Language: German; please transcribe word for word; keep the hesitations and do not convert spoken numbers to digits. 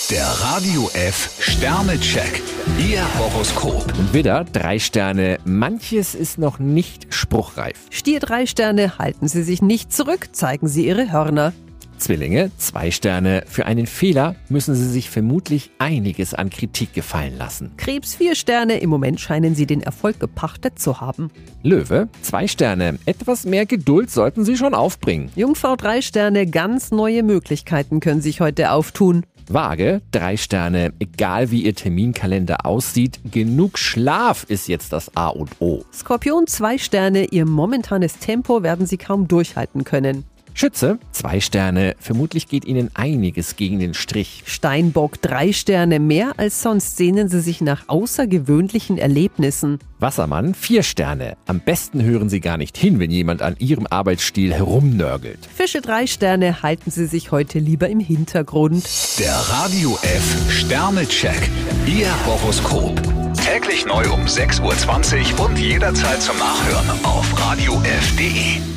Der Radio F Sternecheck. Ihr Horoskop. Widder, drei Sterne. Manches ist noch nicht spruchreif. Stier, drei Sterne. Halten Sie sich nicht zurück, zeigen Sie Ihre Hörner. Zwillinge, zwei Sterne. Für einen Fehler müssen Sie sich vermutlich einiges an Kritik gefallen lassen. Krebs, vier Sterne. Im Moment scheinen Sie den Erfolg gepachtet zu haben. Löwe, zwei Sterne. Etwas mehr Geduld sollten Sie schon aufbringen. Jungfrau, drei Sterne. Ganz neue Möglichkeiten können sich heute auftun. Waage, drei Sterne. Egal wie Ihr Terminkalender aussieht, genug Schlaf ist jetzt das A und O. Skorpion, zwei Sterne. Ihr momentanes Tempo werden Sie kaum durchhalten können. Schütze, zwei Sterne. Vermutlich geht Ihnen einiges gegen den Strich. Steinbock, drei Sterne. Mehr als sonst sehnen Sie sich nach außergewöhnlichen Erlebnissen. Wassermann, vier Sterne. Am besten hören Sie gar nicht hin, wenn jemand an Ihrem Arbeitsstil herumnörgelt. Fische, drei Sterne. Halten Sie sich heute lieber im Hintergrund. Der Radio F Sternecheck. Ihr Horoskop. Täglich neu um sechs Uhr zwanzig und jederzeit zum Nachhören auf radio f punkt de.